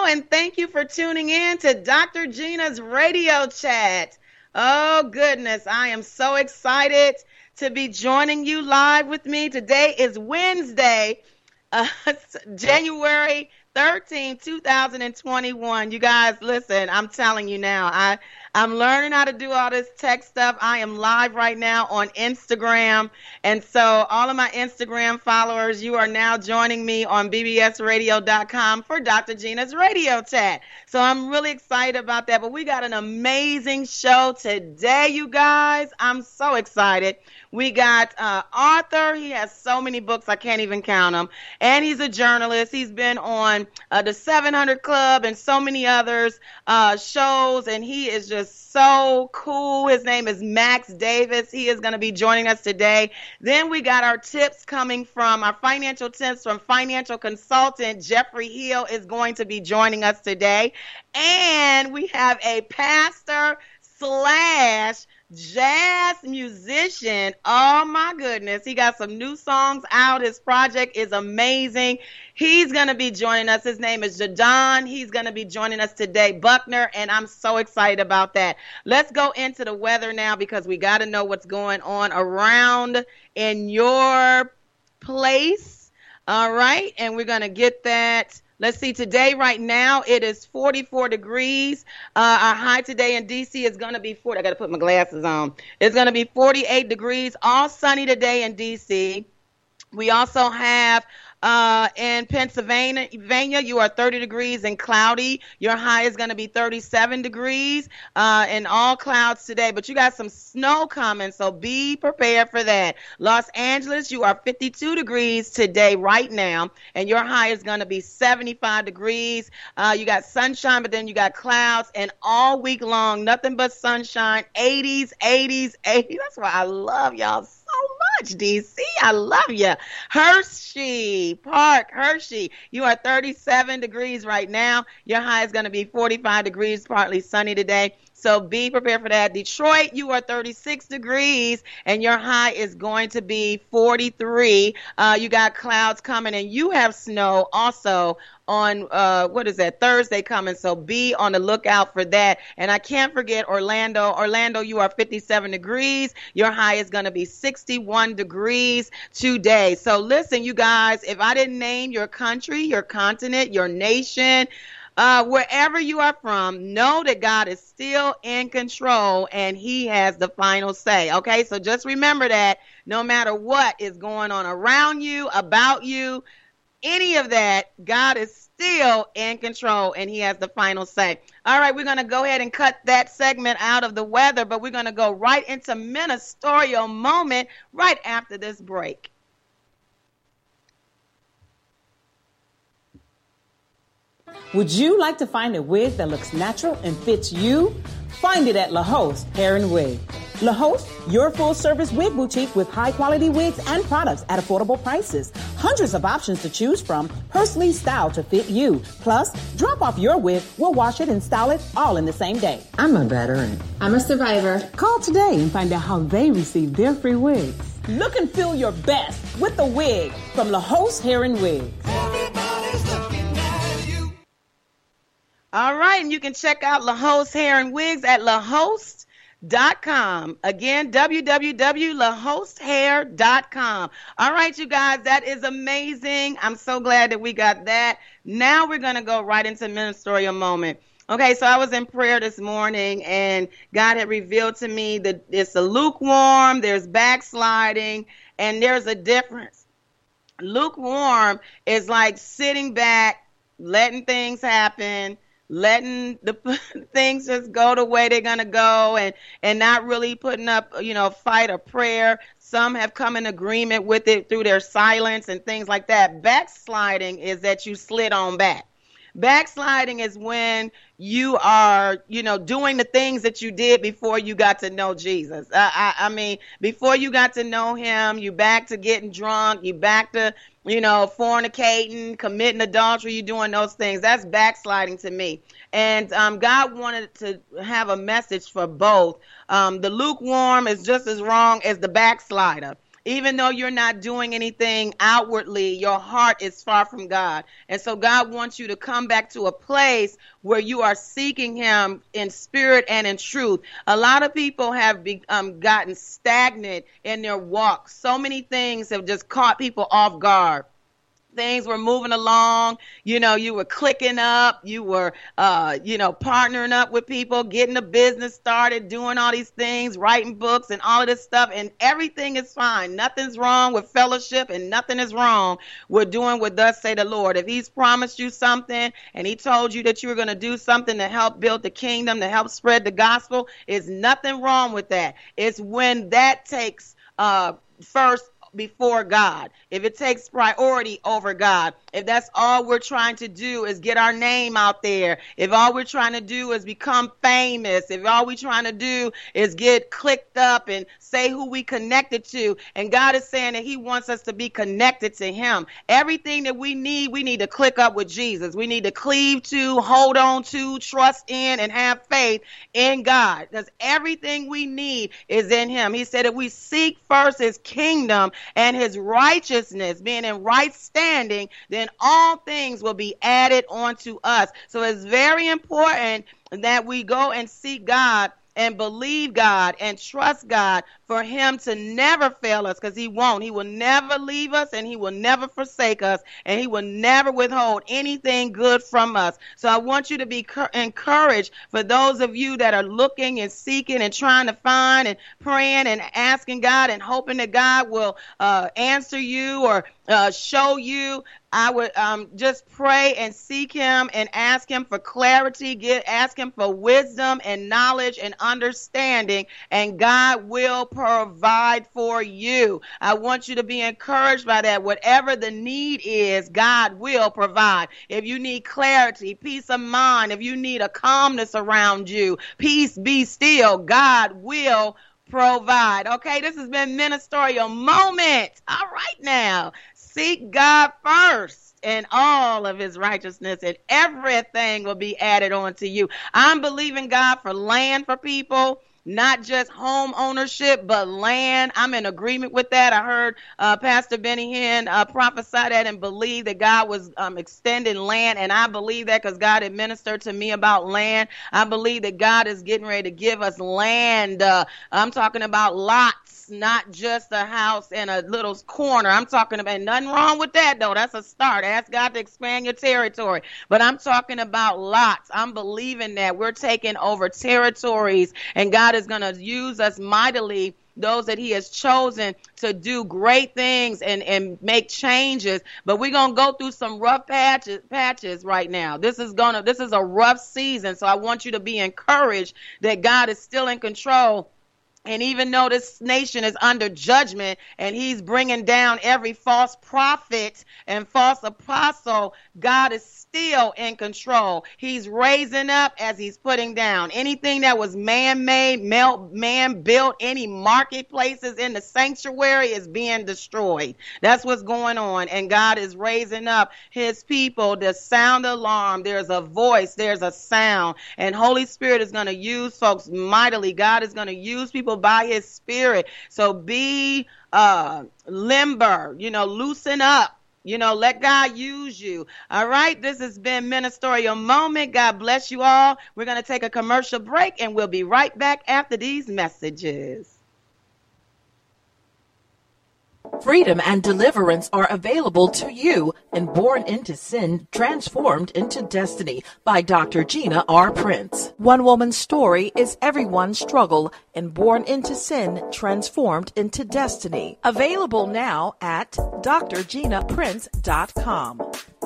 and thank you for tuning in to Dr. Gina's radio chat. Oh, goodness, I am so excited to be joining you live with me. Today is Wednesday, January 13, 2021. You guys, listen, I'm telling you now, I'm learning how to do all this tech stuff. I am live right now on Instagram. And so all of my Instagram followers, you are now joining me on bbsradio.com for Dr. Gina's radio chat. So I'm really excited about that. But we got an amazing show today, you guys. I'm so excited. We got Arthur. He has so many books, I can't even count them. And he's a journalist. He's been on the 700 Club and so many others shows. And he is just so cool. His name is Max Davis. He is going to be joining us today. Then we got our tips coming from our financial tips from financial consultant Jeffrey Hill is going to be joining us today. And we have a pastor / jazz musician. Oh my goodness. He got some new songs out. His project is amazing. He's going to be joining us. His name is Jadon. He's going to be joining us today, Buckner, and I'm so excited about that. Let's go into the weather now because we got to know what's going on around in your place. All right. And we're going to get that. Let's see, today, right now, it is 44 degrees. Our high today in D.C. is going to be 40. I got to put my glasses on. It's going to be 48 degrees, all sunny today in D.C. We also have in Pennsylvania, you are 30 degrees and cloudy. Your high is going to be 37 degrees and all clouds today. But you got some snow coming, so be prepared for that. Los Angeles, you are 52 degrees today right now, and your high is going to be 75 degrees. You got sunshine, but then you got clouds, and all week long, nothing but sunshine, 80s, 80s, 80s. That's why I love y'all so much, DC. I love you. Hershey, you are 37 degrees right now. Your high is going to be 45 degrees, partly sunny today. So be prepared for that. Detroit, you are 36 degrees, and your high is going to be 43. You got clouds coming, and you have snow also on, Thursday coming. So be on the lookout for that. And I can't forget Orlando. Orlando, you are 57 degrees. Your high is going to be 61 degrees today. So listen, you guys, if I didn't name your country, your continent, your nation, wherever you are from, know that God is still in control and he has the final say. Okay, so just remember that no matter what is going on around you, about you, any of that, God is still in control and he has the final say. All right, we're going to go ahead and cut that segment out of the weather, but we're going to go right into ministerial moment right after this break. Would you like to find a wig that looks natural and fits you? Find it at La Hoste Hair and Wig. La Hoste, your full-service wig boutique with high-quality wigs and products at affordable prices. Hundreds of options to choose from, personally styled to fit you. Plus, drop off your wig, we'll wash it and style it all in the same day. I'm a veteran. I'm a survivor. Call today and find out how they receive their free wigs. Look and feel your best with the wig from La Hoste Hair and Wig. All right, and you can check out La Hoste Hair and Wigs at lahoste.com. Again, www.lahostehair.com. All right, you guys, that is amazing. I'm so glad that we got that. Now we're going to go right into ministerial moment. Okay, so I was in prayer this morning, and God had revealed to me that it's a lukewarm, there's backsliding, and there's a difference. Lukewarm is like sitting back, letting things happen, letting the things just go the way they're going to go and not really putting up, fight or prayer. Some have come in agreement with it through their silence and things like that. Backsliding is that you slid on back. Backsliding is when you are, doing the things that you did before you got to know Jesus. I mean, before you got to know him, you back to getting drunk, you back to, fornicating, committing adultery, you doing those things. That's backsliding to me. And God wanted to have a message for both. The lukewarm is just as wrong as the backslider. Even though you're not doing anything outwardly, your heart is far from God. And so God wants you to come back to a place where you are seeking him in spirit and in truth. A lot of people have gotten stagnant in their walk. So many things have just caught people off guard. Things were moving along, you were clicking up, you were, partnering up with people, getting a business started, doing all these things, writing books and all of this stuff, and everything is fine. Nothing's wrong with fellowship and nothing is wrong with doing what thus say the Lord. If he's promised you something and he told you that you were going to do something to help build the kingdom, to help spread the gospel, there's nothing wrong with that. It's when that takes first before God, if it takes priority over God, if that's all we're trying to do is get our name out there, if all we're trying to do is become famous, if all we're trying to do is get clicked up and say who we connected to, and God is saying that he wants us to be connected to him. Everything that we need to click up with Jesus. We need to cleave to, hold on to, trust in, and have faith in God, because everything we need is in him. He said if we seek first his kingdom and his righteousness, being in right standing, then all things will be added onto us. So it's very important that we go and seek God and believe God and trust God for him to never fail us, because he won't. He will never leave us and he will never forsake us, and he will never withhold anything good from us. So I want you to be encouraged for those of you that are looking and seeking and trying to find and praying and asking God and hoping that God will answer you or show you. I would just pray and seek him and ask him for clarity, ask him for wisdom and knowledge and understanding, and God will provide for you. I want you to be encouraged by that. Whatever the need is, God will provide. If you need clarity, peace of mind, if you need a calmness around you, peace be still, God will provide. Okay, this has been Ministerial Moment. All right now. Seek God first and all of his righteousness, and everything will be added on to you. I'm believing God for land for people, not just home ownership, but land. I'm in agreement with that. I heard Pastor Benny Hinn prophesy that and believe that God was extending land, and I believe that because God had ministered to me about land. I believe that God is getting ready to give us land. I'm talking about lots, not just a house in a little corner. I'm talking about, nothing wrong with that, though. That's a start. Ask God to expand your territory. But I'm talking about lots. I'm believing that we're taking over territories, and God is going to use us mightily, those that he has chosen to do great things and make changes. But we're going to go through some rough patches right now. This is a rough season. So I want you to be encouraged that God is still in control. And even though this nation is under judgment and he's bringing down every false prophet and false apostle, God is still in control. He's raising up as he's putting down. Anything that was man-made, man-built, any marketplaces in the sanctuary is being destroyed. That's what's going on. And God is raising up his people to sound the alarm. There's a voice, there's a sound. And Holy Spirit is going to use folks mightily. God is going to use people by his Spirit. So be limber, loosen up. Let God use you. All right. This has been Ministerial Moment. God bless you all. We're going to take a commercial break and we'll be right back after these messages. Freedom and deliverance are available to you in Born into Sin, Transformed into Destiny by Dr. Gina R. Prince. One woman's story is everyone's struggle in Born into Sin, Transformed into Destiny. Available now at drginaprince.com.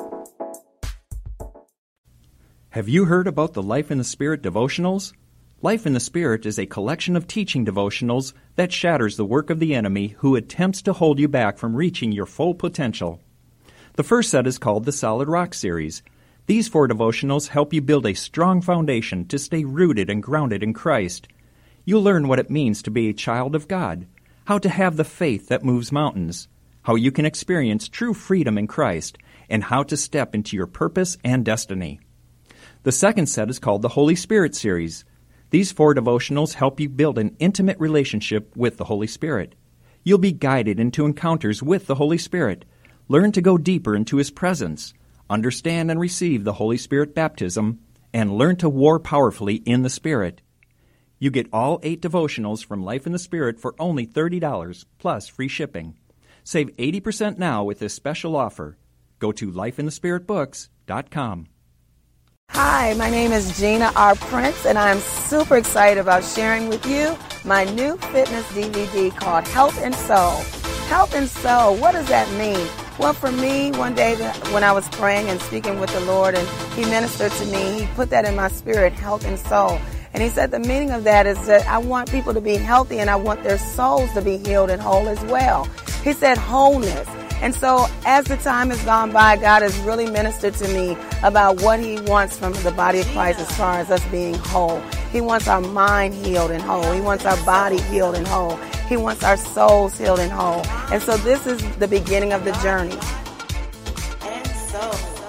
Have you heard about the Life in the Spirit devotionals? Life in the Spirit is a collection of teaching devotionals that shatters the work of the enemy who attempts to hold you back from reaching your full potential. The first set is called the Solid Rock Series. These 4 devotionals help you build a strong foundation to stay rooted and grounded in Christ. You'll learn what it means to be a child of God, how to have the faith that moves mountains, how you can experience true freedom in Christ, and how to step into your purpose and destiny. The second set is called the Holy Spirit Series. These 4 devotionals help you build an intimate relationship with the Holy Spirit. You'll be guided into encounters with the Holy Spirit. Learn to go deeper into His presence, understand and receive the Holy Spirit baptism, and learn to war powerfully in the Spirit. You get all 8 devotionals from Life in the Spirit for only $30, plus free shipping. Save 80% now with this special offer. Go to lifeinthespiritbooks.com. Hi, my name is Gina R. Prince, and I'm super excited about sharing with you my new fitness DVD called Health and Soul. Health and Soul, what does that mean? Well, for me, one day when I was praying and speaking with the Lord and He ministered to me, He put that in my spirit, health and soul. And He said the meaning of that is that I want people to be healthy and I want their souls to be healed and whole as well. He said wholeness. And so as the time has gone by, God has really ministered to me about what He wants from the body of Christ as far as us being whole. He wants our mind healed and whole. He wants our body healed and whole. He wants our souls healed and whole. And so this is the beginning of the journey. And so.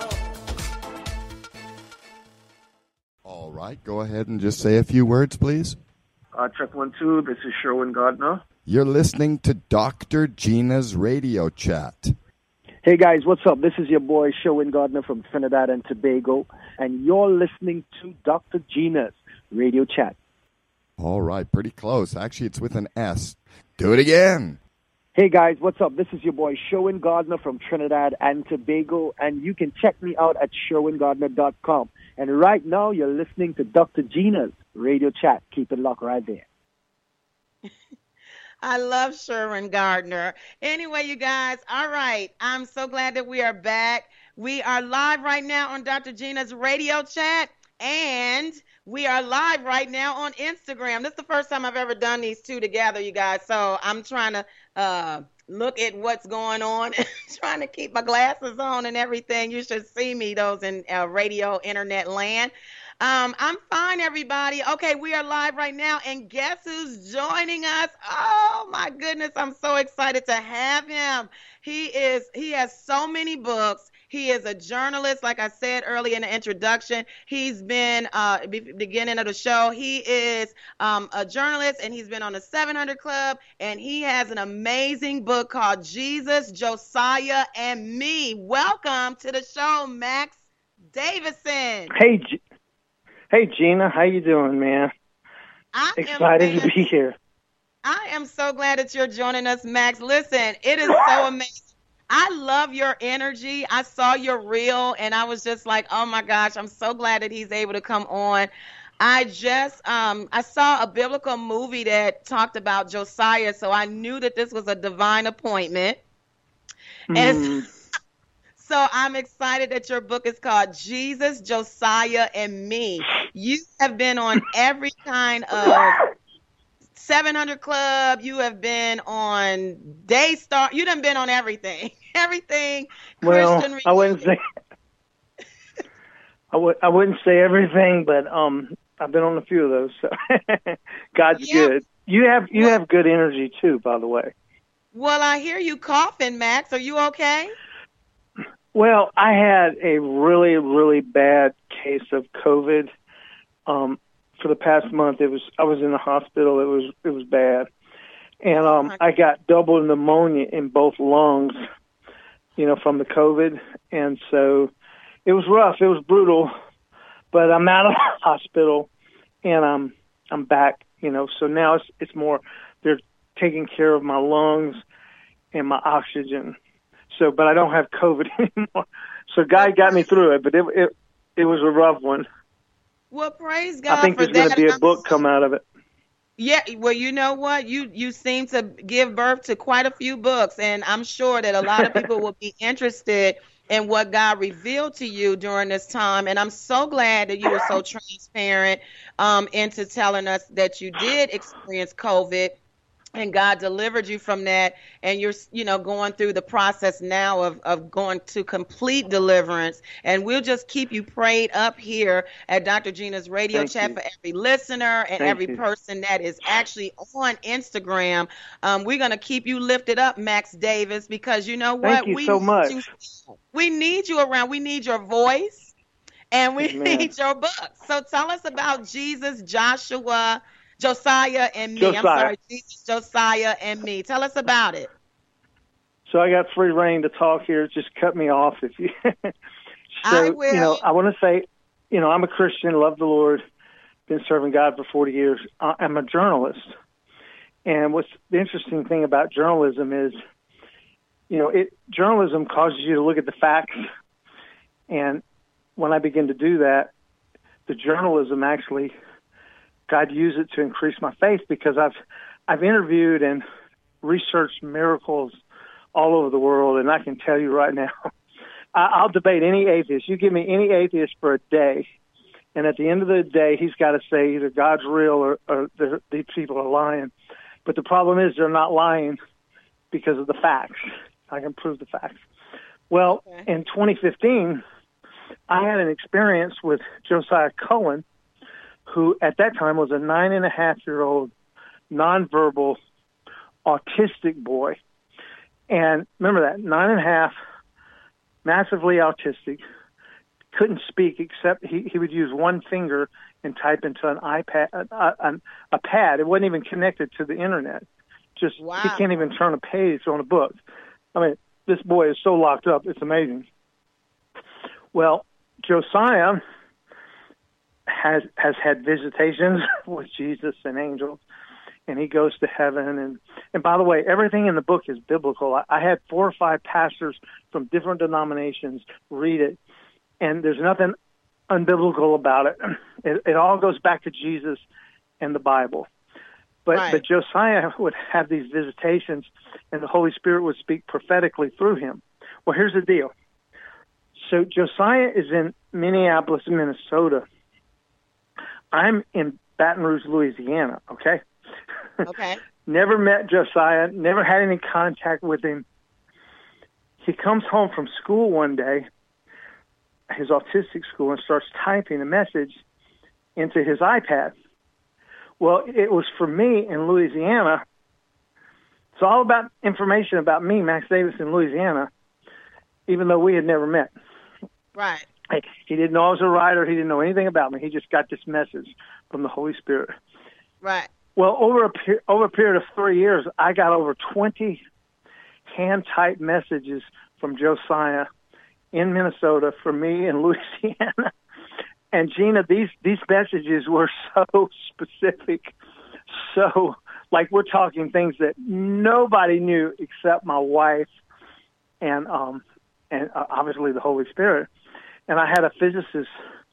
All right, go ahead and just say a few words, please. Check 1, 2. This is Sherwin Gardner. You're listening to Dr. Gina's Radio Chat. Hey guys, what's up? This is your boy Sherwin Gardner from Trinidad and Tobago, and you're listening to Dr. Gina's Radio Chat. All right, pretty close. Actually, it's with an S. Do it again. Hey guys, what's up? This is your boy Sherwin Gardner from Trinidad and Tobago, and you can check me out at sherwingardner.com. And right now, you're listening to Dr. Gina's Radio Chat. Keep it locked right there. I love Sherwin Gardner. Anyway, you guys, all right. I'm so glad that we are back. We are live right now on Dr. Gina's Radio Chat, and we are live right now on Instagram. This is the first time I've ever done these two together, you guys, so I'm trying to look at what's going on and trying to keep my glasses on and everything. You should see me, those in radio, internet land. I'm fine, everybody. Okay, we are live right now, and guess who's joining us? Oh, my goodness, I'm so excited to have him. He has so many books. He is a journalist, like I said earlier in the introduction. He's been, beginning of the show, he is a journalist, and he's been on the 700 Club, and he has an amazing book called Jesus, Josiah, and Me. Welcome to the show, Max Davison. Hey, Gina, how you doing, man? Excited to be here. I am so glad that you're joining us, Max. Listen, it is so amazing. I love your energy. I saw your reel, and I was just like, oh, my gosh, I'm so glad that he's able to come on. I saw a biblical movie that talked about Josiah, so I knew that this was a divine appointment. And so I'm excited that your book is called Jesus, Josiah, and Me. You have been on every kind of 700 Club. You have been on Daystar. You done been on everything. Everything. Well, Christian I wouldn't say I wouldn't say everything, but I've been on a few of those. So God's good. You have good energy too, by the way. Well, I hear you coughing, Max. Are you okay? Well, I had a really, really bad case of COVID. For the past month, I was in the hospital. It was bad, and I got double pneumonia in both lungs, from the COVID, and so it was rough. It was brutal, but I'm out of the hospital, and I'm back. So now it's more they're taking care of my lungs and my oxygen. So, but I don't have COVID anymore. So God got me through it, but it was a rough one. Well, praise God. I think there's going to be a book come out of it. Yeah, well, you know what? You seem to give birth to quite a few books, and I'm sure that a lot of people will be interested in what God revealed to you during this time. And I'm so glad that you were so transparent into telling us that you did experience COVID. And God delivered you from that, and you're, going through the process now of going to complete deliverance. And we'll just keep you prayed up here at Dr. Gina's Radio Chat for every listener and every person that is actually on Instagram. We're going to keep you lifted up, Max Davis, because you know what? Thank you so much. We need you around. We need your voice, and we need your book. So tell us about Jesus, Joshua, Josiah and Me. Josiah. I'm sorry, Jesus, Josiah and Me. Tell us about it. So I got free reign to talk here. Just cut me off if you. I will. I want to say, I'm a Christian, love the Lord, been serving God for 40 years. I'm a journalist. And what's the interesting thing about journalism is, journalism causes you to look at the facts. And when I begin to do that, the journalism actually, God used it to increase my faith, because I've interviewed and researched miracles all over the world, and I can tell you right now, I'll debate any atheist. You give me any atheist for a day, and at the end of the day, he's got to say either God's real or these people are lying. But the problem is they're not lying because of the facts. I can prove the facts. Well, in 2015, I had an experience with Josiah Cohen, who at that time was a 9.5-year-old nonverbal autistic boy. And remember that, 9.5, massively autistic, couldn't speak except he would use one finger and type into an iPad, a pad. It wasn't even connected to the internet. Just Wow. He can't even turn a page on a book. I mean, this boy is so locked up, it's amazing. Well, Josiah has had visitations with Jesus and angels, and he goes to heaven. And by the way, everything in the book is biblical. I had 4 or 5 pastors from different denominations read it, and there's nothing unbiblical about it. It all goes back to Jesus and the Bible. But Josiah would have these visitations, and the Holy Spirit would speak prophetically through him. Well, here's the deal. So Josiah is in Minneapolis, Minnesota. I'm in Baton Rouge, Louisiana, okay? Okay. Never met Josiah, never had any contact with him. He comes home from school one day, his autistic school, and starts typing a message into his iPad. Well, it was for me in Louisiana. It's all about information about me, Max Davis, in Louisiana, even though we had never met. Right. He didn't know I was a writer. He didn't know anything about me. He just got this message from the Holy Spirit. Right. Well, over a period of 3 years, I got over 20 hand-typed messages from Josiah in Minnesota for me in Louisiana. And Gina, these messages were so specific, so like we're talking things that nobody knew except my wife and obviously the Holy Spirit. And I had a physicist,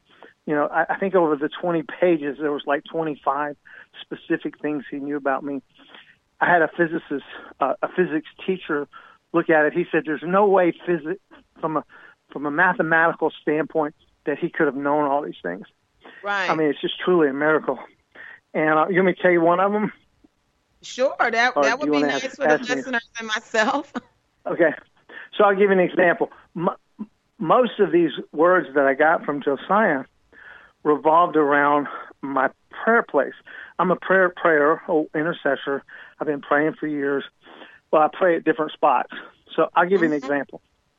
I think over the 20 pages, there was like 25 specific things he knew about me. I had a physicist, a physics teacher look at it. He said, there's no way from a mathematical standpoint that he could have known all these things. Right. I mean, it's just truly a miracle. And you want me to tell you one of them? Sure. That would be nice for the listeners and myself. Okay. So I'll give you an example. Most of these words that I got from Josiah revolved around my prayer place. I'm a prayer intercessor. I've been praying for years. Well, I pray at different spots. So I'll give you an example.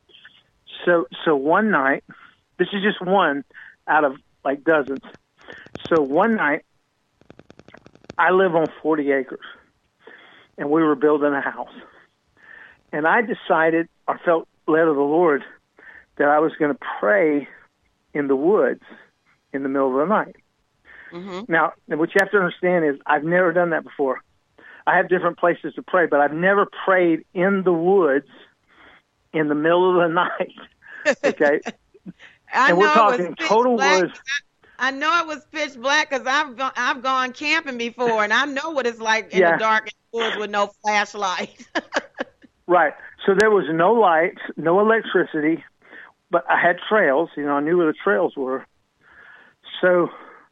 So one night, this is just one out of like dozens. So one night, I live on 40 acres, and we were building a house. And I decided, or felt led of the Lord, that I was going to pray in the woods in the middle of the night. Mm-hmm. Now, what you have to understand is I've never done that before. I have different places to pray, but I've never prayed in the woods in the middle of the night. Okay? And we're talking total woods. I know it was pitch black because I've gone camping before, and I know what it's like in the dark woods with no flashlight. Right. So there was no lights, no electricity, but I had trails. I knew where the trails were. So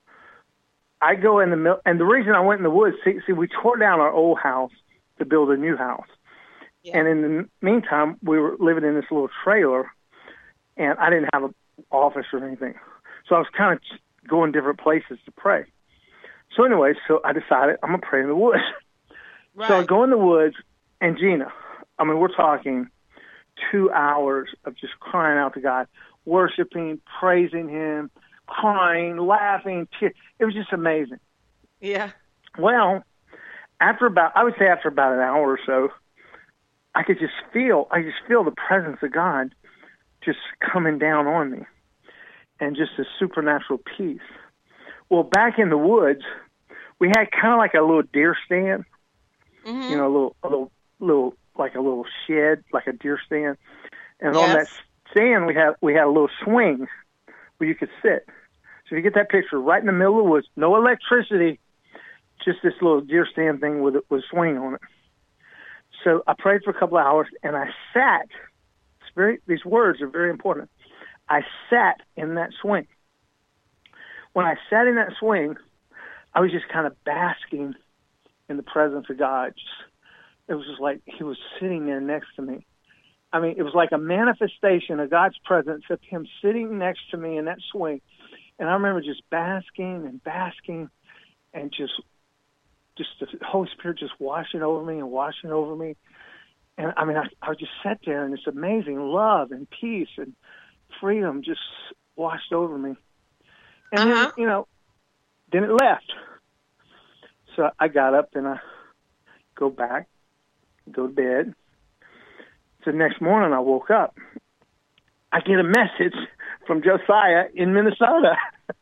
I go in the middle, and the reason I went in the woods, see, we tore down our old house to build a new house. Yeah. And in the meantime, we were living in this little trailer, and I didn't have an office or anything. So I was kind of going different places to pray. So anyway, I decided I'm going to pray in the woods. Right. So I go in the woods, and Gina, I mean, we're talking 2 hours of just crying out to God, worshiping, praising Him, crying, laughing. It was just amazing. Yeah. Well, after about an hour or so, I just feel the presence of God just coming down on me, and just a supernatural peace. Well, back in the woods, we had kind of like a little deer stand, Mm-hmm. you know, a little shed, like a deer stand, and Yes. on that stand we had a little swing where you could sit. So you get that picture, right in the middle of the woods, no electricity, just this little deer stand thing with a swing on it. So I prayed for a couple of hours, and I sat. These words are very important. I sat in that swing. When I sat in that swing, I was just kind of basking in the presence of God. It was just like he was sitting there next to me. I mean, it was like a manifestation of God's presence of him sitting next to me in that swing. And I remember just basking and just the Holy Spirit just washing over me. And I mean, I just sat there, and this amazing love and peace and freedom just washed over me. And then, then it left. So I got up and I go to bed. So the next morning I woke up. I get a message from Josiah in Minnesota.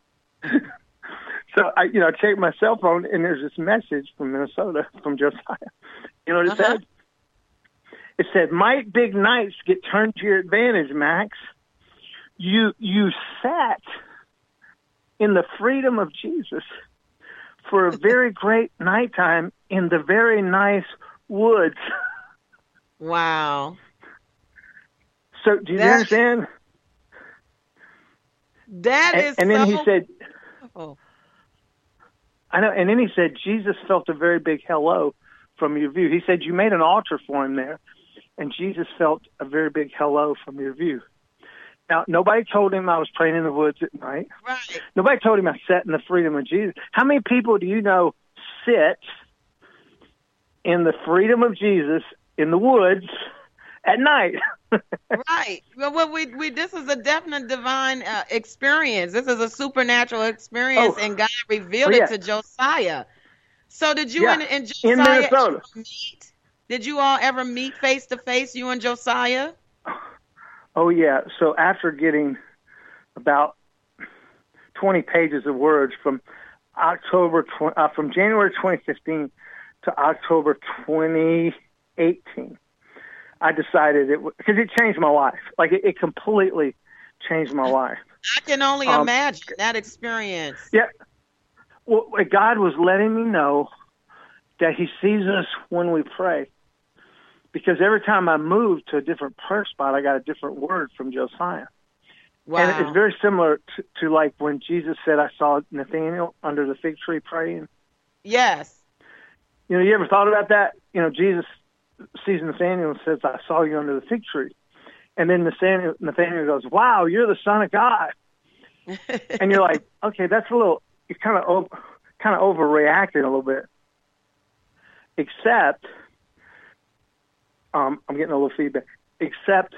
So I check my cell phone, and there's this message from Minnesota from Josiah. You know what it said? It said, "Might big nights get turned to your advantage, Max. You sat in the freedom of Jesus for a very great nighttime in the very nice woods." Wow. So do you understand? That is and then he said, oh. I know. And then he said, Jesus felt a very big hello from your view. He said, you made an altar for him there, and Jesus felt a very big hello from your view. Now, nobody told him I was praying in the woods at night. Right. Nobody told him I sat in the freedom of Jesus. How many people do you know sit in the freedom of Jesus in the woods at night? Right. Well, we this is a definite divine experience. This is a supernatural experience, and God revealed it to Josiah. So did you and Josiah in Minnesota meet? Did you all ever meet face to face, you and Josiah? Oh, yeah. So after getting about 20 pages of words from January 2015 to October 2018, I decided because it changed my life. Like it completely changed my life. I can only imagine that experience. Yeah. Well, God was letting me know that he sees us when we pray. Because every time I moved to a different prayer spot, I got a different word from Josiah. Wow. And it's very similar to like when Jesus said, I saw Nathaniel under the fig tree praying. Yes. You ever thought about that? Jesus sees Nathaniel and says, I saw you under the fig tree. And then Nathaniel goes, wow, you're the Son of God. And you're like, okay, you're kind of overreacting a little bit. Except, I'm getting a little feedback, except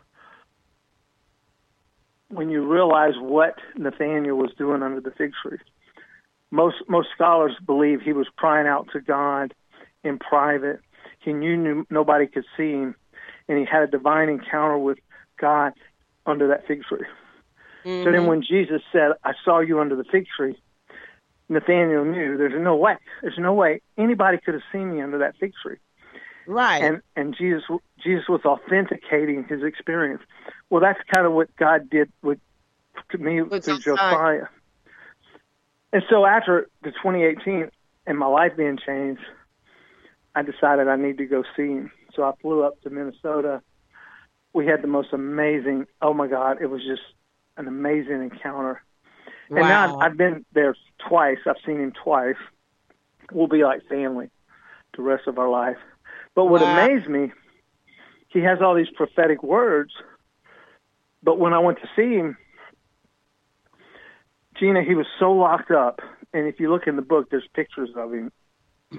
when you realize what Nathaniel was doing under the fig tree. Most scholars believe he was crying out to God in private. He knew nobody could see him, and he had a divine encounter with God under that fig tree. Mm-hmm. So then when Jesus said, I saw you under the fig tree, Nathaniel knew there's no way anybody could have seen me under that fig tree. Right. And Jesus was authenticating his experience. Well, that's kind of what God did to me through Josiah. And so after the 2018 and my life being changed, I decided I need to go see him. So I flew up to Minnesota. We had the most amazing, oh my God, it was just an amazing encounter. Wow. And now I've been there twice. I've seen him twice. We'll be like family the rest of our life. But what amazed me, he has all these prophetic words. But when I went to see him, Gina, he was so locked up. And if you look in the book, there's pictures of him.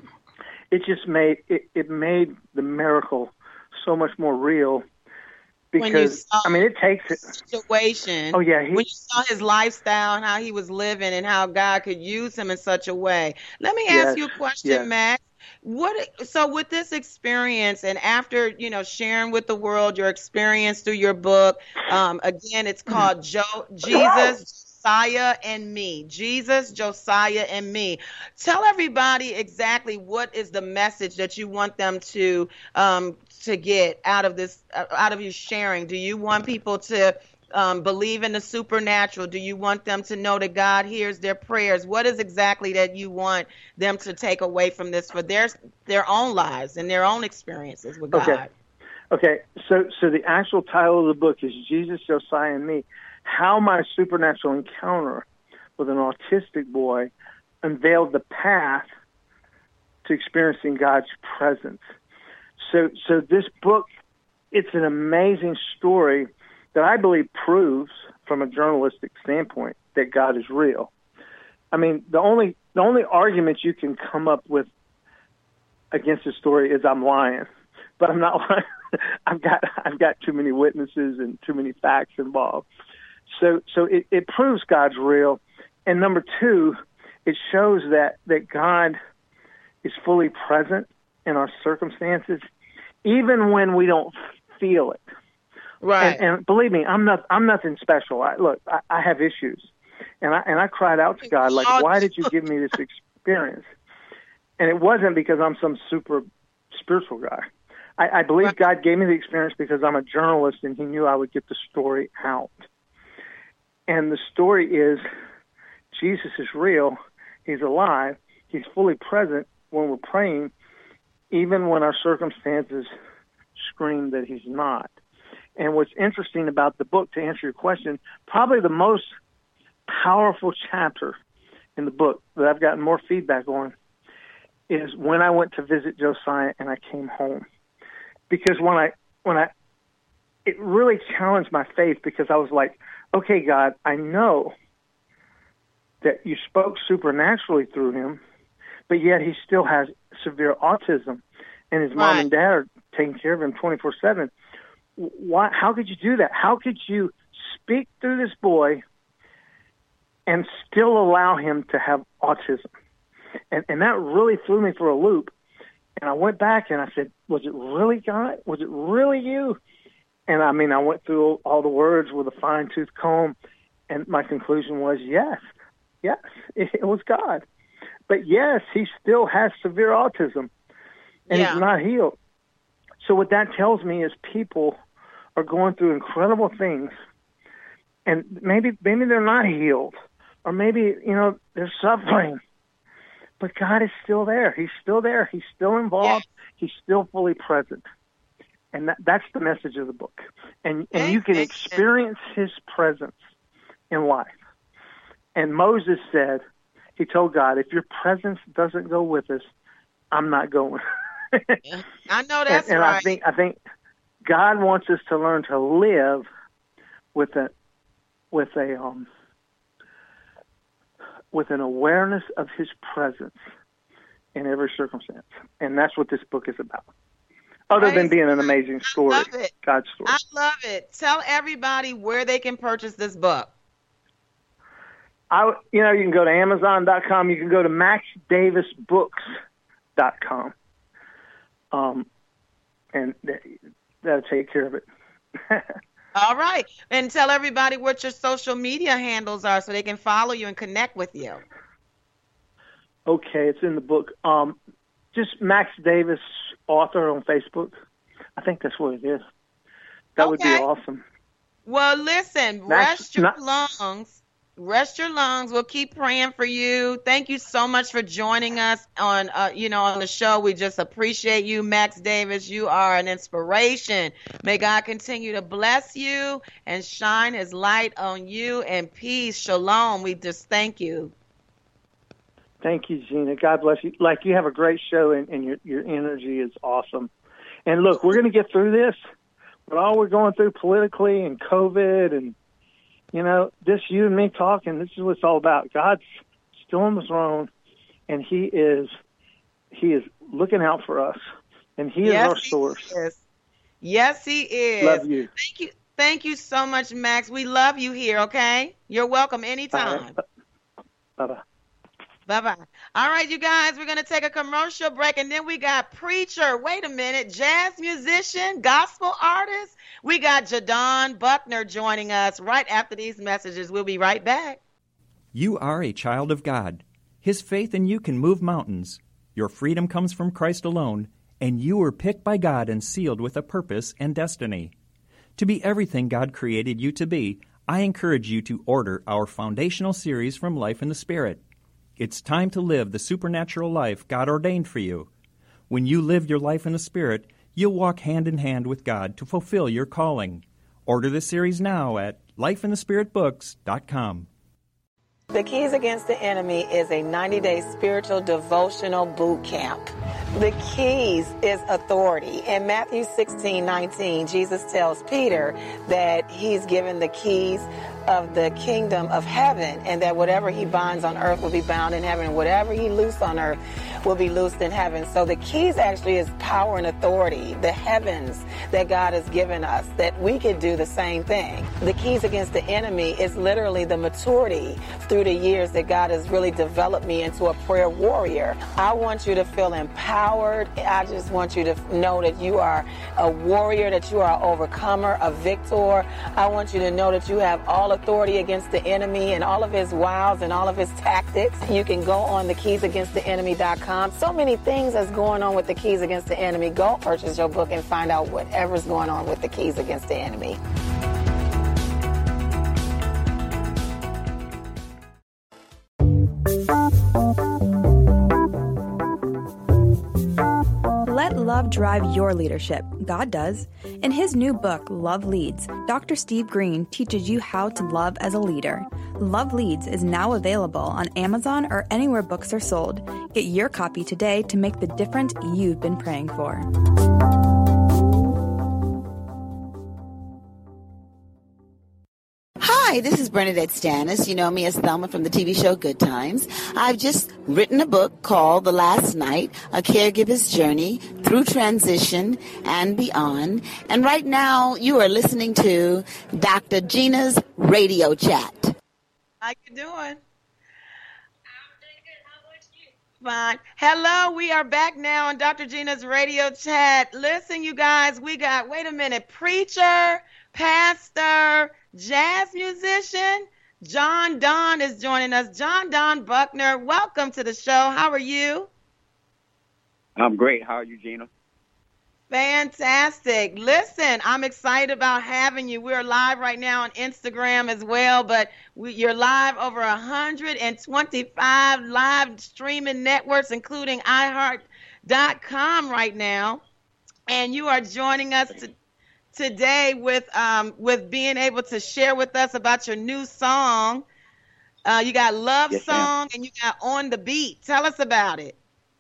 It just made the miracle so much more real because I mean, it takes it. Situation. Oh yeah, when you saw his lifestyle and how he was living and how God could use him in such a way. Let me ask you a question, Max. So with this experience and after, sharing with the world your experience through your book, again, it's called Jesus, Josiah and Me. Jesus, Josiah and Me. Tell everybody exactly what is the message that you want them to get out of this, out of you sharing. Do you want people to believe in the supernatural? Do you want them to know that God hears their prayers? What is exactly that you want them to take away from this for their own lives and their own experiences with God? Okay. So the actual title of the book is Jesus, Josiah, and Me: How My Supernatural Encounter with an Autistic Boy Unveiled the Path to Experiencing God's Presence. So this book, it's an amazing story that I believe proves, from a journalistic standpoint, that God is real. I mean, the only argument you can come up with against the story is I'm lying, but I'm not lying. I've got too many witnesses and too many facts involved. So it proves God's real, and number two, it shows that God is fully present in our circumstances, even when we don't feel it. Right. And believe me, I'm nothing special. I have issues, and I cried out to God, like, why did you give me this experience? And it wasn't because I'm some super spiritual guy. I believe God gave me the experience because I'm a journalist, and He knew I would get the story out. And the story is, Jesus is real. He's alive. He's fully present when we're praying, even when our circumstances scream that He's not. And what's interesting about the book, to answer your question, probably the most powerful chapter in the book that I've gotten more feedback on is when I went to visit Josiah and I came home. Because it really challenged my faith, because I was like, okay, God, I know that you spoke supernaturally through him, but yet he still has severe autism, and his mom and dad are taking care of him 24/7. Why? How could you do that? How could you speak through this boy and still allow him to have autism? And that really threw me for a loop. And I went back and I said, was it really God? Was it really you? And I mean, I went through all the words with a fine-tooth comb, and my conclusion was yes, it was God. But yes, he still has severe autism, and he's not healed. So what that tells me is people are going through incredible things, and maybe they're not healed, or maybe, they're suffering. But God is still there. He's still there. He's still involved. He's still fully present. And that's the message of the book. And you can experience his presence in life. And Moses said, he told God, if your presence doesn't go with us, I'm not going. I know that's and right. I think God wants us to learn to live with an awareness of his presence in every circumstance. And that's what this book is about. Other than being an amazing story, God's story. I love it. Tell everybody where they can purchase this book. You can go to Amazon.com. You can go to MaxDavisBooks.com. And that'll take care of it. All right. And tell everybody what your social media handles are so they can follow you and connect with you. Okay, it's in the book. Just Max Davis, author, on Facebook. I think that's what it is. That would be awesome. Well, listen, rest your lungs. Rest your lungs. We'll keep praying for you. Thank you so much for joining us on the show. We just appreciate you, Max Davis. You are an inspiration. May God continue to bless you and shine his light on you, and peace. Shalom. We just thank you. Thank you, Gina. God bless you. You have a great show, and your energy is awesome. And look, we're going to get through this. But all we're going through politically and COVID and just you and me talking, this is what it's all about. God's still on the throne, and he is looking out for us, and he is our source. Yes, he is. Love you. Thank you so much, Max. We love you here, okay? You're welcome anytime. Bye-bye. Bye-bye. All right, you guys, we're going to take a commercial break, and then we got preacher, wait a minute, jazz musician, gospel artist. We got Jadon Buckner joining us right after these messages. We'll be right back. You are a child of God. His faith in you can move mountains. Your freedom comes from Christ alone, and you were picked by God and sealed with a purpose and destiny. To be everything God created you to be, I encourage you to order our foundational series from Life in the Spirit. It's time to live the supernatural life God ordained for you. When you live your life in the Spirit, you'll walk hand in hand with God to fulfill your calling. Order the series now at lifeinthespiritbooks.com. The Keys Against the Enemy is a 90-day spiritual devotional boot camp. The keys is authority. In Matthew 16:19, Jesus tells Peter that he's given the keys of the kingdom of heaven, and that whatever he binds on earth will be bound in heaven, and whatever he loose on earth will be loosed in heaven. So the keys actually is power and authority, the heavens that God has given us, that we can do the same thing. The keys against the enemy is literally the maturity through the years that God has really developed me into a prayer warrior. I want you to feel empowered. I just want you to know that you are a warrior, that you are an overcomer, a victor. I want you to know that you have all authority against the enemy and all of his wiles and all of his tactics. You can go on thekeysagainsttheenemy.com. So many things that's going on with the Keys Against the Enemy. Go purchase your book and find out whatever's going on with the Keys Against the Enemy. Let love drive your leadership. God does. In his new book, Love Leads, Dr. Steve Green teaches you how to love as a leader. Love Leads is now available on Amazon or anywhere books are sold. Get your copy today to make the difference you've been praying for. Hi, this is Bernadette Stanis. You know me as Thelma from the TV show Good Times. I've just written a book called The Last Night, A Caregiver's Journey Through Transition and Beyond. And right now, you are listening to Dr. Gina's Radio Chat. How you doing? I'm doing good. How about you? Fine. Hello, we are back now on Dr. Gina's Radio Chat. Listen, you guys, we got, wait a minute, preacher, pastor, jazz musician, John Don is joining us. John Don Buckner, welcome to the show. How are you? I'm great. How are you, Gina? Fantastic. Listen, I'm excited about having you. We're live right now on Instagram as well, but you're live over 125 live streaming networks, including iHeart.com right now. And you are joining us today with being able to share with us about your new song. You got Love Song and you got On the Beat. Tell us about it.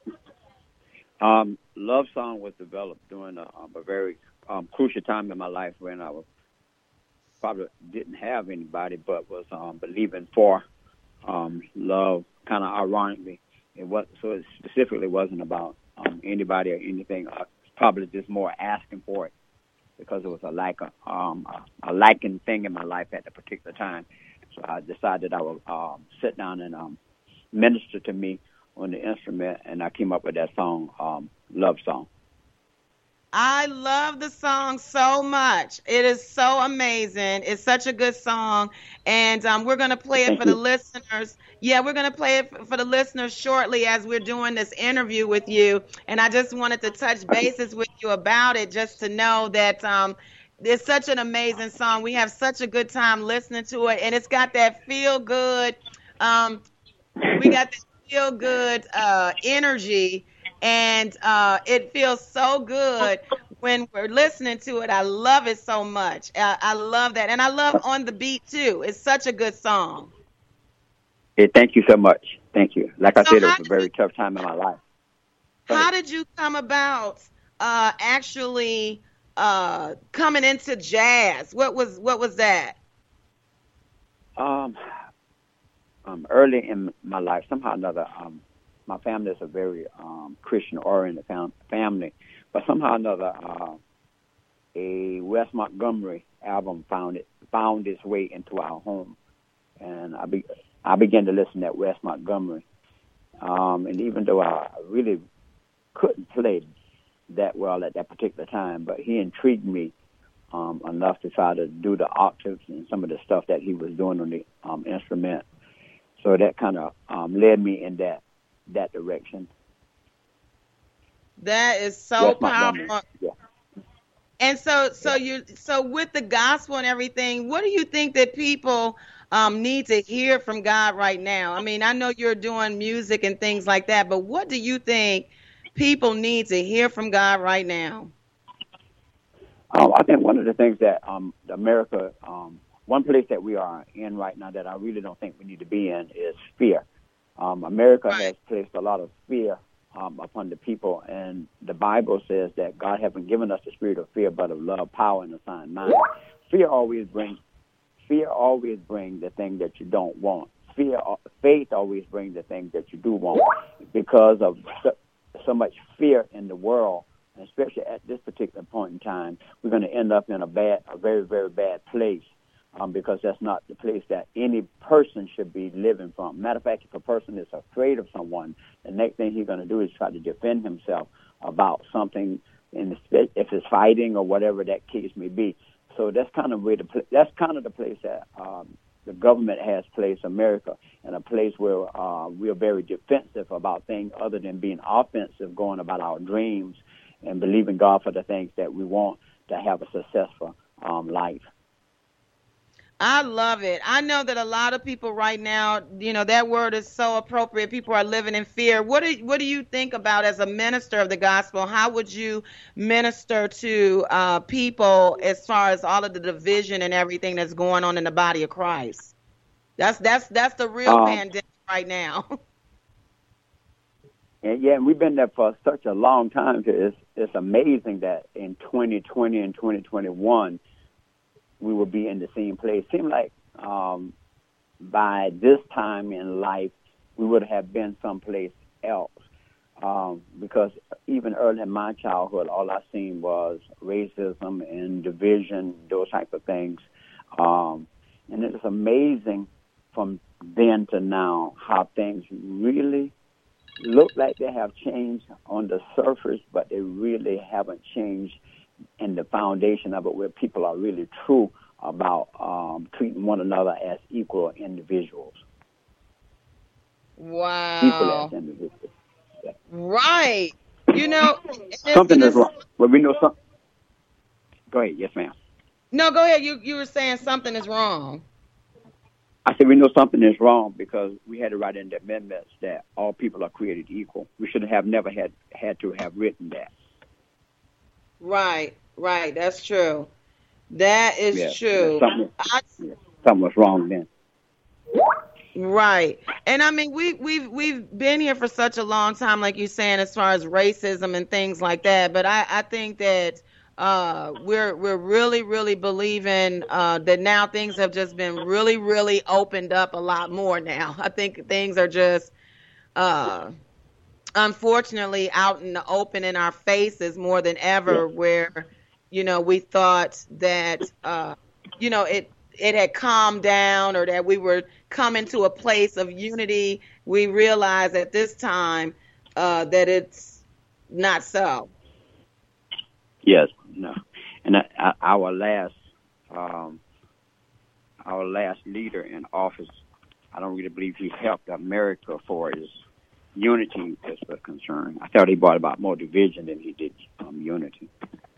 Love Song was developed during a very crucial time in my life when I probably didn't have anybody but was believing for love. Kind of ironically, it specifically wasn't about anybody or anything. Probably just more asking for it, because it was a liking thing in my life at the particular time. So I decided I would sit down and minister to me on the instrument, and I came up with that song, Love Song. I love the song so much. It is so amazing. It's such a good song, and we're going to play it for the listeners. Yeah, we're going to play it for the listeners shortly as we're doing this interview with you, and I just wanted to touch bases with you about it just to know that it's such an amazing song. We have such a good time listening to it, and it's got that feel-good, feel-good energy, and it feels so good when we're listening to it. I love it so much. I love that, and I love On the Beat, too. It's such a good song. Yeah, thank you so much. Thank you. Like I said, it was a very tough time in my life. How did you come about actually coming into jazz? What was that? Early in my life, somehow or another, my family is a very Christian-oriented family, but somehow or another, a Wes Montgomery album found its way into our home, and I began to listen to Wes Montgomery. And even though I really couldn't play that well at that particular time, but he intrigued me enough to try to do the octaves and some of the stuff that he was doing on the instrument. So that kind of led me in that direction. That is so Wes powerful. Montgomery. Yeah. And so with the gospel and everything, what do you think that people need to hear from God right now? I mean, I know you're doing music and things like that, but what do you think people need to hear from God right now? I think one of the things that America, one place that we are in right now that I really don't think we need to be in is fear. America has placed a lot of fear upon the people, and the Bible says that God hasn't given us the spirit of fear, but of love, power, and a sound mind. Fear always brings the thing that you don't want. Faith always brings the thing that you do want. Because of so much fear in the world, and especially at this particular point in time, we're going to end up in a very, very bad place. Because that's not the place that any person should be living from. Matter of fact, if a person is afraid of someone, the next thing he's going to do is try to defend himself about something, if it's fighting or whatever that case may be. So that's kind of the place that the government has placed America, in a place where we are very defensive about things other than being offensive, going about our dreams and believing God for the things that we want to have a successful life. I love it. I know that a lot of people right now, that word is so appropriate. People are living in fear. What do you think about, as a minister of the gospel? How would you minister to people as far as all of the division and everything that's going on in the body of Christ? That's the real pandemic right now. And we've been there for such a long time. It's amazing that in 2020 and 2021. We will be in the same place. Seemed like by this time in life, we would have been someplace else. Because even early in my childhood, all I seen was racism and division, those type of things. And it's amazing from then to now how things really look like they have changed on the surface, but they really haven't changed in the foundation of it, where people are really true about treating one another as equal individuals. Wow. Equal as individuals. Yeah. Right. Something is wrong. Well, we know something. Go ahead. Yes, ma'am. No, go ahead. You were saying something is wrong. I said we know something is wrong because we had to write in the amendments that all people are created equal. We should have never had to have written that. Right. That's true. That is true. Something was wrong then. Right. And I mean, we've been here for such a long time, like you're saying, as far as racism and things like that. But I think that we're really, really believing that now things have just been really, really opened up a lot more now. I think things are just unfortunately out in the open in our faces more than ever, where we thought that it had calmed down, or that we were coming to a place of unity. We realize at this time that it's not so. Yes, no, and our last leader in office, I don't really believe he helped America for his unity is concerned. I thought he brought about more division than he did unity.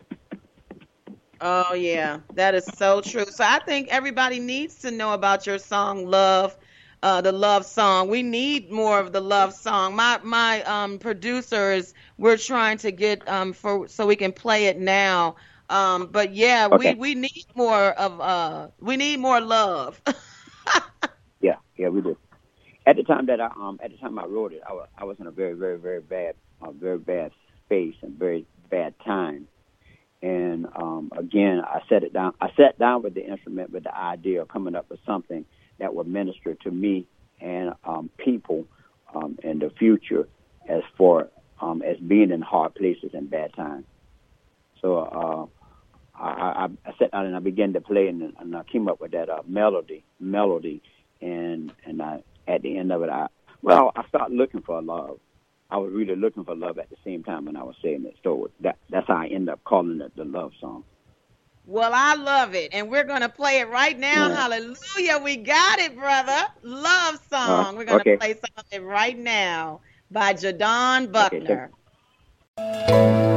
Oh, yeah, that is so true. So I think everybody needs to know about your song, Love, the love song. We need more of the love song. My producers, we're trying to get so we can play it now. But yeah, okay. we need more of more love. Yeah, we do. At the time that I wrote it, I was in a very, very, very bad space and very bad time. And again, I sat down with the instrument with the idea of coming up with something that would minister to me and people in the future as being in hard places and bad times. So I sat down and I began to play, and I came up with that melody, and I, at the end of it, I started looking for love. I was really looking for love at the same time when I was saying it. So that's how I ended up calling it the love song. Well, I love it, and we're going to play it right now. Yeah. Hallelujah. We got it, brother. Love song. We're going to play some of it right now by Jadon Buckner. Okay,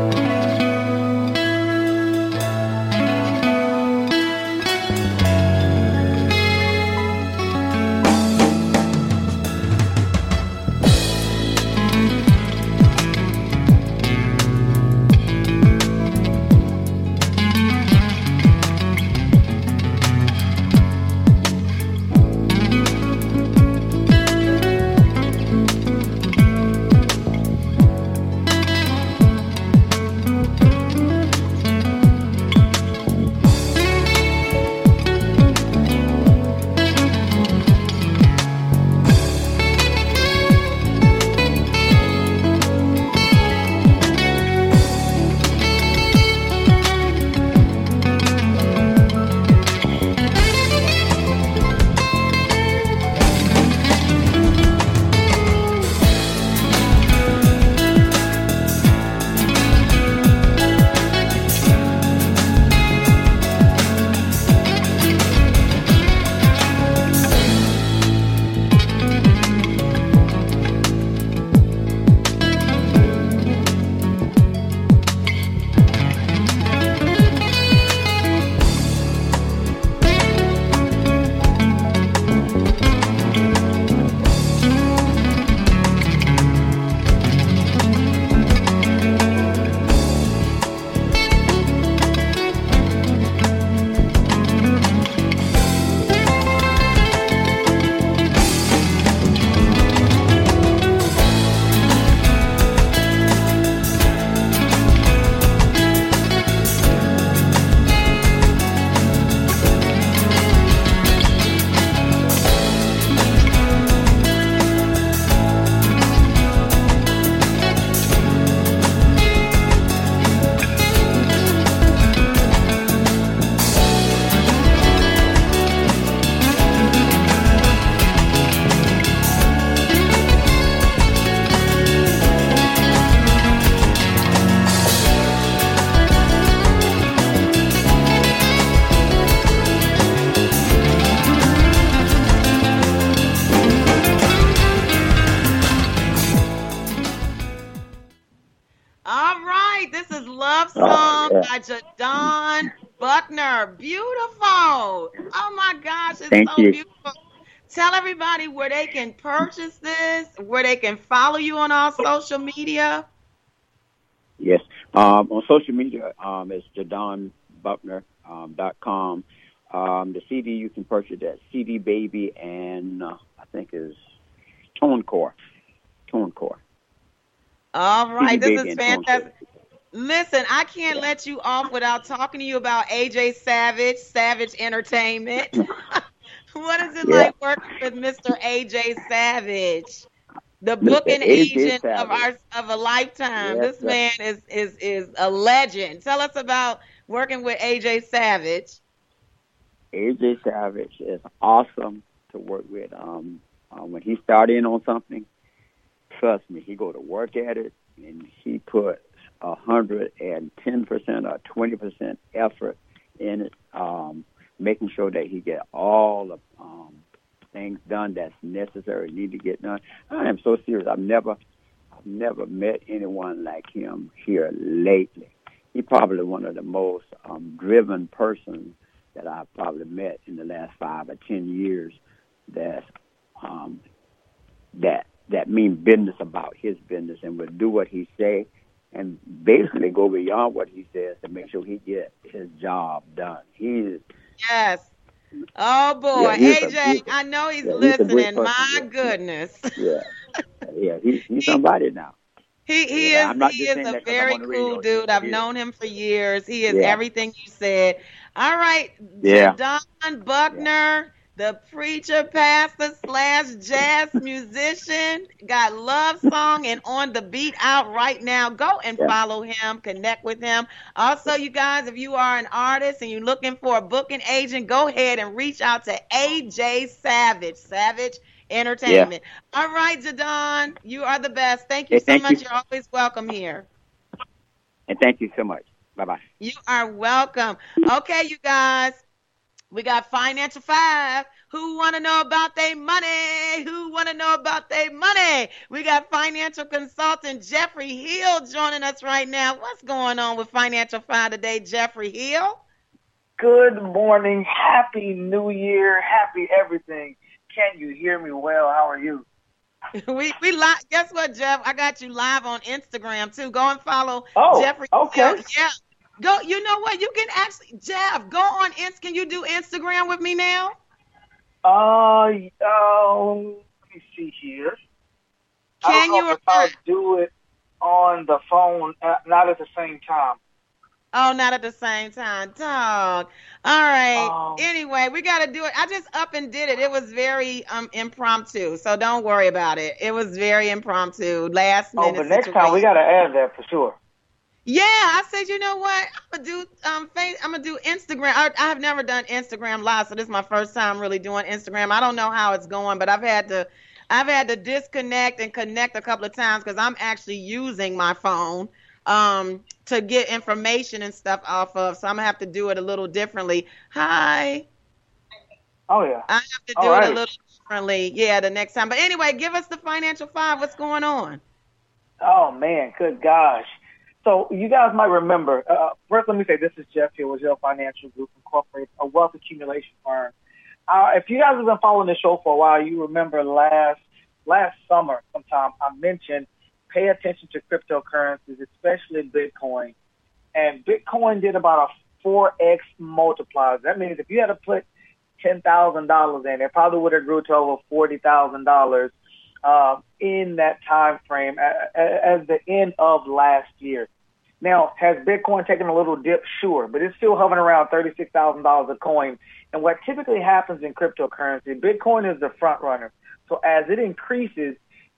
by Jadon Buckner. Beautiful. Oh my gosh, it's Thank you. Beautiful. Tell everybody where they can purchase this, where they can follow you on all social media. Yes. On social media, it's JadonBuckner.com. The CD you can purchase at CD Baby and I think is ToneCore. All right, this is fantastic. Listen, I can't let you off without talking to you about AJ Savage Entertainment. What is it like working with Mr. AJ Savage, the booking agent of a lifetime? Yes, this man is a legend. Tell us about working with AJ Savage. AJ Savage is awesome to work with. When he started in on something, trust me, he go to work at it and he put 110% or 20% effort in it, making sure that he get all the things done that's necessary, need to get done. I am so serious. I've never met anyone like him here lately. He's probably one of the most driven persons that I've probably met in the last 5 or 10 years. That mean business about his business and will do what he say and basically go beyond what he says to make sure he get his job done. Yes. Oh boy, AJ, I know he's listening. My goodness. Yeah, he's somebody now. He is a very cool dude. I've known him for years. He is everything you said. All right, Jadon Buckner. the preacher, pastor / jazz musician, got love song and on the beat out right now. Go and follow him, connect with him. Also, you guys, if you are an artist and you're looking for a booking agent, go ahead and reach out to AJ Savage Entertainment. Yeah. All right, Jadon, you are the best. Thank you so much. You're always welcome here. And thank you so much. Bye-bye. You are welcome. Okay, you guys. We got Financial 5. Who want to know about their money? Who want to know about their money? We got financial consultant Jeffrey Hill joining us right now. What's going on with Financial 5 today, Jeffrey Hill? Good morning. Happy New Year. Happy everything. Can you hear me well? How are you? We live. Guess what, Jeff? I got you live on Instagram, too. Go and follow Jeffrey okay. Hill. Yeah. Go. You know what? You can actually, Jeff, go on Insta. Can you do Instagram with me now? Let me see here. Can you? I'll do it on the phone, not at the same time. Oh, not at the same time. Dog. All right. Anyway, we got to do it. I just up and did it. It was very impromptu, so don't worry about it. It was very impromptu, last minute. But next time we got to add that for sure. Yeah, I said, you know what? I'm gonna do Instagram. I have never done Instagram Live, so this is my first time really doing Instagram. I don't know how it's going, but I've had to disconnect and connect a couple of times because I'm actually using my phone to get information and stuff off of. So I'm gonna have to do it a little differently. Hi. Oh yeah. I have to do it a little differently. Yeah, the next time. But anyway, give us the Financial 5. What's going on? Oh man, good gosh. So you guys might remember, first let me say this is Jeff here with Hill Financial Group Incorporated, a wealth accumulation firm. If you guys have been following the show for a while, you remember last summer sometime I mentioned pay attention to cryptocurrencies, especially Bitcoin. And Bitcoin did about a 4x multiplier. That means if you had to put $10,000 in, it probably would have grew to over $40,000 in that time frame as the end of last year. Now, has Bitcoin taken a little dip? Sure, but it's still hovering around $36,000 a coin. And what typically happens in cryptocurrency, Bitcoin is the front runner. So as it increases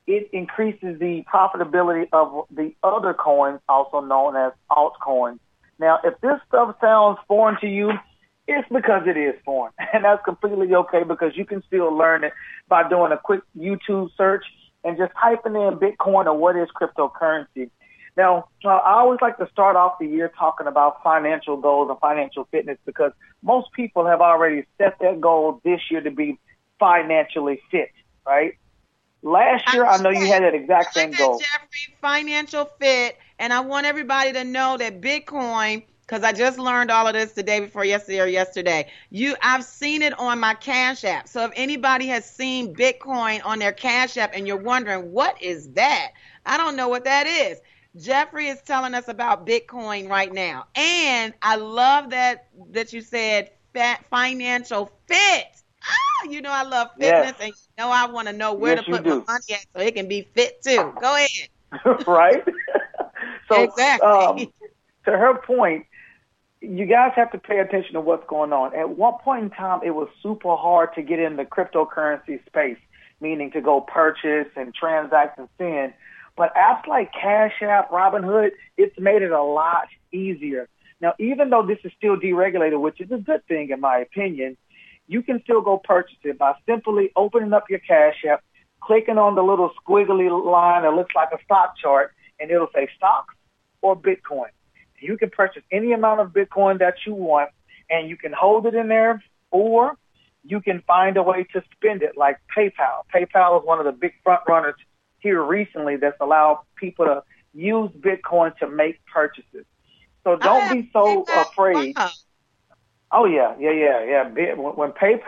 the profitability of the other coins, also known as altcoins. Now, if this stuff sounds foreign to you, it's because it is foreign, and that's completely okay because you can still learn it by doing a quick YouTube search and just typing in Bitcoin or what is cryptocurrency. Now, I always like to start off the year talking about financial goals and financial fitness because most people have already set their goal this year to be financially fit, right? Last year, I know you had that exact same goal. Jeffrey, financial fit, and I want everybody to know that Bitcoin, because I just learned all of this the day before yesterday or yesterday. I've seen it on my Cash App. So if anybody has seen Bitcoin on their Cash App and you're wondering, what is that? I don't know what that is. Jeffrey is telling us about Bitcoin right now. And I love that you said financial fit. You know I love fitness, and you know I want to know where to put my money at so it can be fit too. Go ahead. Right? So, exactly. To her point, you guys have to pay attention to what's going on. At one point in time, it was super hard to get in the cryptocurrency space, meaning to go purchase and transact and send. But apps like Cash App, Robinhood, it's made it a lot easier. Now, even though this is still deregulated, which is a good thing in my opinion, you can still go purchase it by simply opening up your Cash App, clicking on the little squiggly line that looks like a stock chart, and it'll say stocks or Bitcoin. You can purchase any amount of Bitcoin that you want, and you can hold it in there, or you can find a way to spend it like PayPal. PayPal is one of the big front runners here recently that's allowed people to use Bitcoin to make purchases. So don't be so afraid. Oh, yeah. When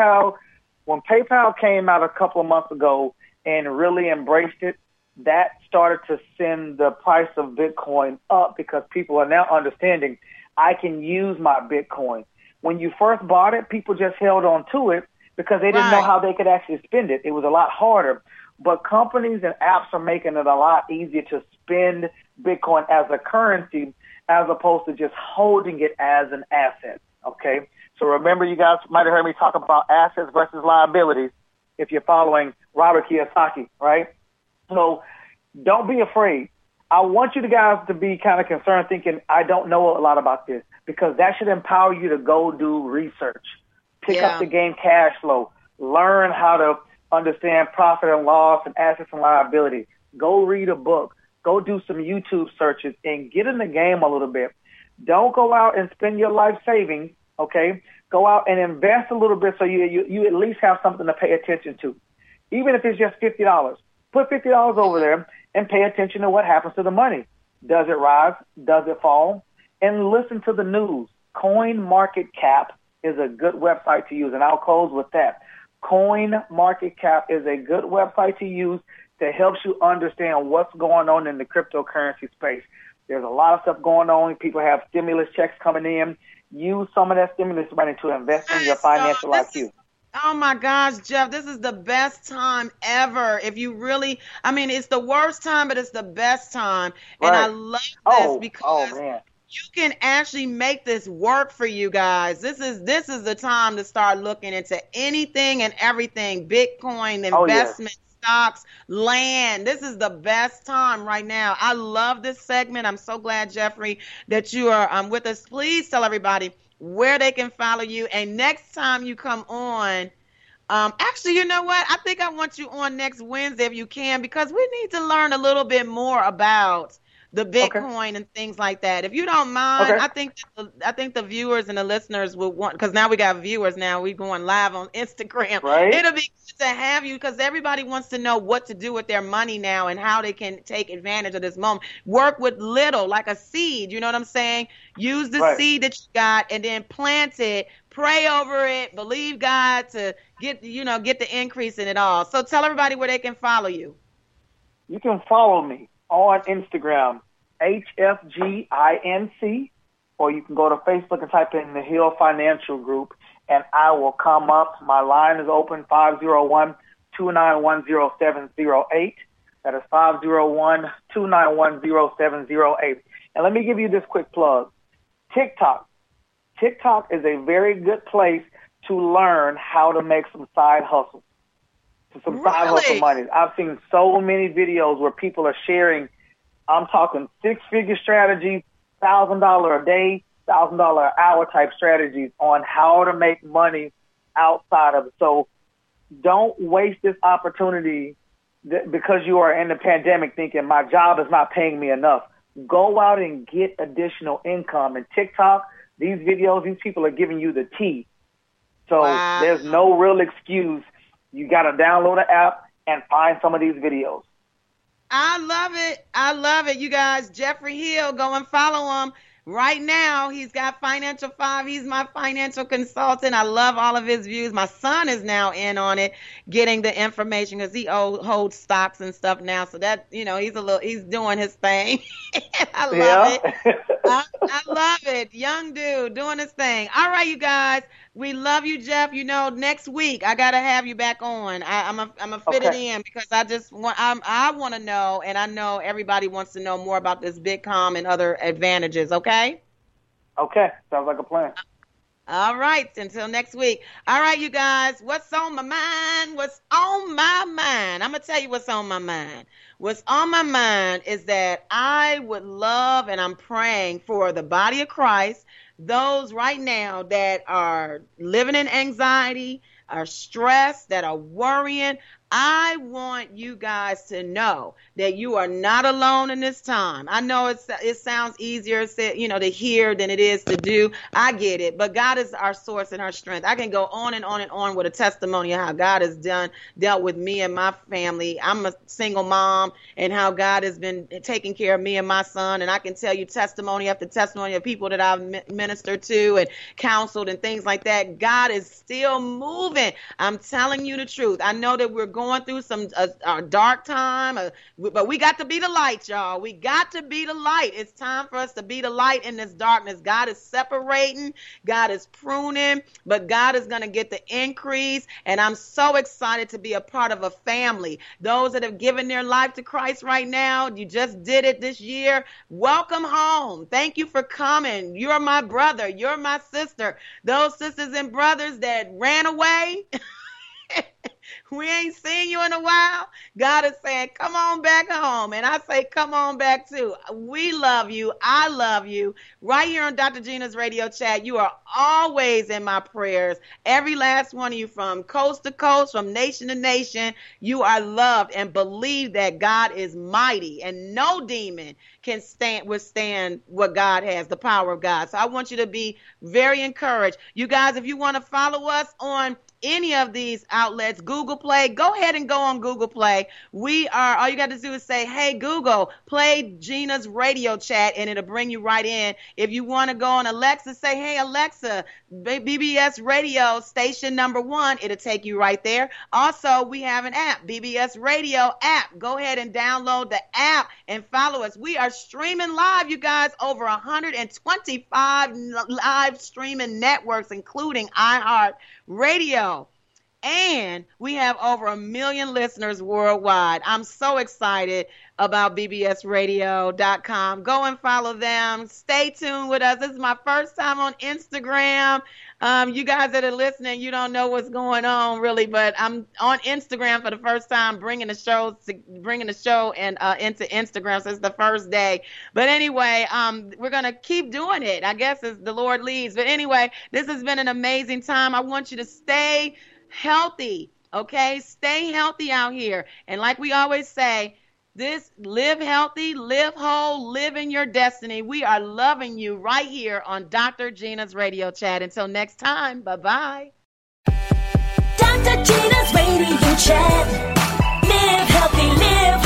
PayPal came out a couple of months ago and really embraced it, that started to send the price of Bitcoin up because people are now understanding I can use my Bitcoin. When you first bought it, people just held on to it because they didn't know how they could actually spend it. It was a lot harder. But companies and apps are making it a lot easier to spend Bitcoin as a currency as opposed to just holding it as an asset. Okay? So remember, you guys might have heard me talk about assets versus liabilities if you're following Robert Kiyosaki, right? So don't be afraid. I want you guys to be kind of concerned thinking, I don't know a lot about this, because that should empower you to go do research. Pick up the game cash flow. Learn how to understand profit and loss and assets and liability. Go read a book. Go do some YouTube searches and get in the game a little bit. Don't go out and spend your life savings, okay? Go out and invest a little bit so you at least have something to pay attention to. Even if it's just $50. Put $50 over there and pay attention to what happens to the money. Does it rise? Does it fall? And listen to the news. CoinMarketCap is a good website to use, and I'll close with that. CoinMarketCap is a good website to use that helps you understand what's going on in the cryptocurrency space. There's a lot of stuff going on. People have stimulus checks coming in. Use some of that stimulus money to invest in your financial IQ. Oh my gosh, Jeff, this is the best time ever. If you really, I mean, it's the worst time, but it's the best time. Right. And I love this because you can actually make this work for you guys. This is the time to start looking into anything and everything, Bitcoin, investment, stocks, land. This is the best time right now. I love this segment. I'm so glad, Jeffrey, that you are with us. Please tell everybody where they can follow you. And next time you come on, actually, you know what? I think I want you on next Wednesday if you can, because we need to learn a little bit more about the Bitcoin and things like that. If you don't mind, I think the viewers and the listeners will want, because now we got viewers now. We're going live on Instagram. Right. It'll be good to have you because everybody wants to know what to do with their money now and how they can take advantage of this moment. Work with little, like a seed. You know what I'm saying? Use the seed that you got and then plant it. Pray over it. Believe God to get the increase in it all. So tell everybody where they can follow you. You can follow me on Instagram, HFGINC, or you can go to Facebook and type in the Hill Financial Group, and I will come up. My line is open, 501-291-0708. That is 501-291-0708. And let me give you this quick plug. TikTok. TikTok is a very good place to learn how to make some side hustles. Some side hustle money. I've seen so many videos where people are sharing, I'm talking 6-figure strategies, $1,000 a day, $1,000 an hour type strategies on how to make money outside of it. So don't waste this opportunity because you are in the pandemic thinking my job is not paying me enough. Go out and get additional income. And TikTok, these videos, these people are giving you the tea. So there's no real excuse. You got to download an app and find some of these videos. I love it. I love it. You guys, Jeffrey Hill, go and follow him right now. He's got Financial 5. He's my financial consultant. I love all of his views. My son is now in on it, getting the information because he holds stocks and stuff now. So that, he's doing his thing. I love it. I love it. Young dude doing his thing. All right, you guys. We love you, Jeff. Next week I gotta have you back on. I'm a fit it in because I want to know, and I know everybody wants to know more about this Bitcoin and other advantages. Okay. Okay. Sounds like a plan. All right. Until next week. All right, you guys. What's on my mind? What's on my mind? I'm gonna tell you what's on my mind. What's on my mind is that I would love, and I'm praying for the body of Christ. Those right now that are living in anxiety, are stressed, that are worrying, I want you guys to know that you are not alone in this time. I know it sounds easier to hear than it is to do. I get it, but God is our source and our strength. I can go on and on and on with a testimony of how God has dealt with me and my family. I'm a single mom, and how God has been taking care of me and my son. And I can tell you testimony after testimony of people that I've ministered to and counseled and things like that. God is still moving. I'm telling you the truth. I know that we're going going through some dark time, but we got to be the light, y'all. We got to be the light. It's time for us to be the light in this darkness. God is separating. God is pruning, but God is going to get the increase. And I'm so excited to be a part of a family. Those that have given their life to Christ right now, you just did it this year. Welcome home. Thank you for coming. You're my brother. You're my sister. Those sisters and brothers that ran away, we ain't seen you in a while. God is saying, come on back home. And I say, come on back too. We love you. I love you. Right here on Dr. Gina's Radio Chat, you are always in my prayers. Every last one of you, from coast to coast, from nation to nation, you are loved, and believe that God is mighty and no demon can withstand what God has, the power of God. So I want you to be very encouraged. You guys, if you want to follow us on any of these outlets, Google Play, go ahead and go on Google Play. All you got to do is say, hey, Google, play Gina's Radio Chat, and it'll bring you right in. If you want to go on Alexa, say, hey, Alexa, BBS Radio Station number 1, it'll take you right there. Also, we have an app, BBS Radio app. Go ahead and download the app and follow us. We are streaming live, you guys, over 125 live streaming networks, including iHeart Radio. And we have over 1 million listeners worldwide. I'm so excited about bbsradio.com. Go and follow them. Stay tuned with us. This is my first time on Instagram. You guys that are listening, you don't know what's going on really, but I'm on Instagram for the first time, bringing the show and into Instagram. So it's the first day. But anyway, we're going to keep doing it, I guess, as the Lord leads. But anyway, this has been an amazing time. I want you to stay healthy, okay? Stay healthy out here. And like we always say, live healthy, live whole, live in your destiny. We are loving you right here on Dr. Gina's Radio Chat. Until next time, bye-bye. Dr. Gina's Radio Chat. Live healthy, live